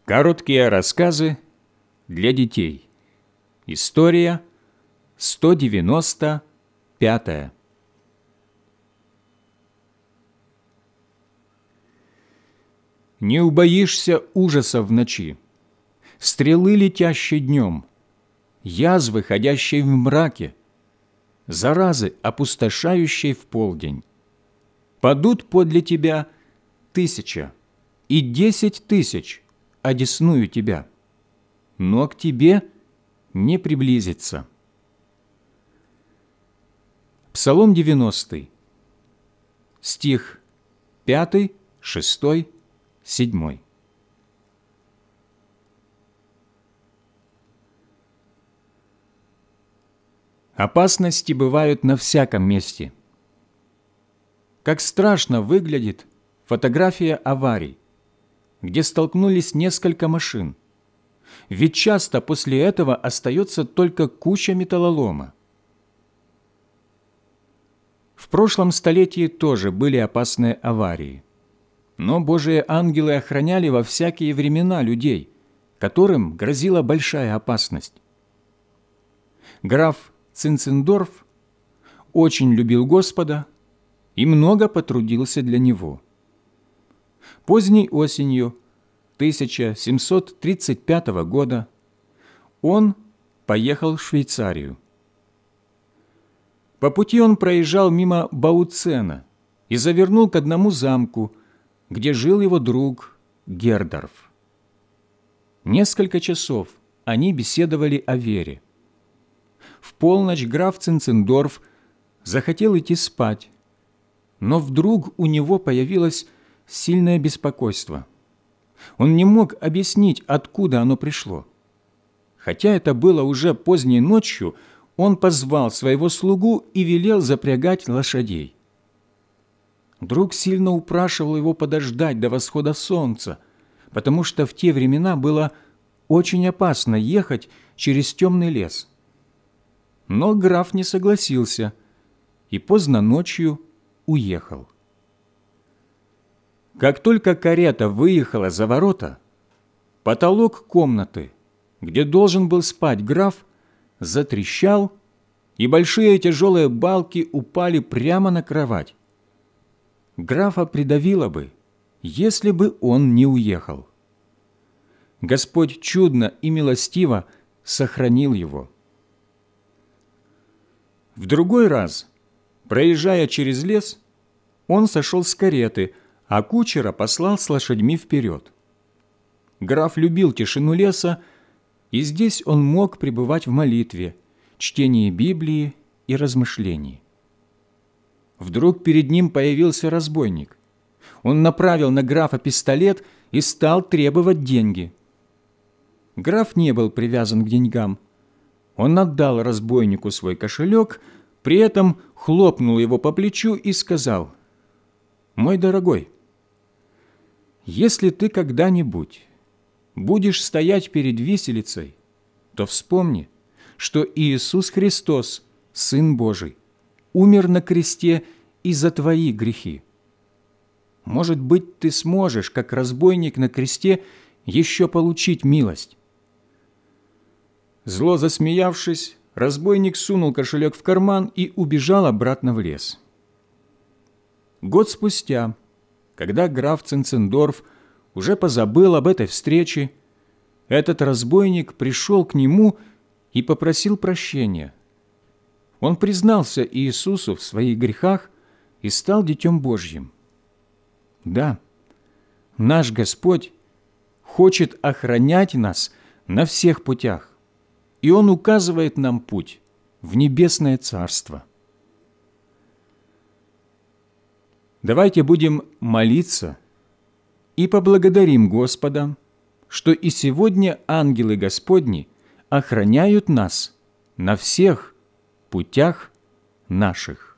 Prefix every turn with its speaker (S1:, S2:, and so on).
S1: Короткие рассказы для детей. История 195. Не убоишься ужаса в ночи, стрелы, летящей днем, язвы, ходящей в мраке, заразы, опустошающей в полдень. Падут подле тебя 1000 и 10 000 одесную тебя, но к тебе не приблизится. Псалом 90, стих 5, 6, 7. Опасности бывают на всяком месте. Как страшно выглядит фотография аварий, где столкнулись несколько машин. Ведь часто после этого остается только куча металлолома. В прошлом столетии тоже были опасные аварии. Но Божии ангелы охраняли во всякие времена людей, которым грозила большая опасность. Граф Цинцендорф очень любил Господа и много потрудился для Него. Поздней осенью 1735 года он поехал в Швейцарию. По пути он проезжал мимо Бауцена и завернул к одному замку, где жил его друг Гердорф. Несколько часов они беседовали о вере. В полночь граф Цинцендорф захотел идти спать, но вдруг у него появилось сильное беспокойство. Он не мог объяснить, откуда оно пришло. Хотя это было уже поздней ночью, он позвал своего слугу и велел запрягать лошадей. Друг сильно упрашивал его подождать до восхода солнца, потому что в те времена было очень опасно ехать через темный лес. Но граф не согласился и поздно ночью уехал. Как только карета выехала за ворота, потолок комнаты, где должен был спать граф, затрещал, и большие тяжелые балки упали прямо на кровать. Графа придавило бы, если бы он не уехал. Господь чудно и милостиво сохранил его. В другой раз, проезжая через лес, он сошел с кареты, а кучера послал с лошадьми вперед. Граф любил тишину леса, и здесь он мог пребывать в молитве, чтении Библии и размышлении. Вдруг перед ним появился разбойник. Он направил на графа пистолет и стал требовать деньги. Граф не был привязан к деньгам. Он отдал разбойнику свой кошелек, при этом хлопнул его по плечу и сказал: «Мой дорогой, если ты когда-нибудь будешь стоять перед виселицей, то вспомни, что Иисус Христос, Сын Божий, умер на кресте и за твои грехи. Может быть, ты сможешь, как разбойник на кресте, еще получить милость». Зло засмеявшись, разбойник сунул кошелек в карман и убежал обратно в лес. Год спустя, когда граф Цинцендорф уже позабыл об этой встрече, этот разбойник пришел к нему и попросил прощения. Он признался Иисусу в своих грехах и стал Детем Божьим. Да, наш Господь хочет охранять нас на всех путях, и Он указывает нам путь в небесное Царство. Давайте будем молиться и поблагодарим Господа, что и сегодня ангелы Господни охраняют нас на всех путях наших.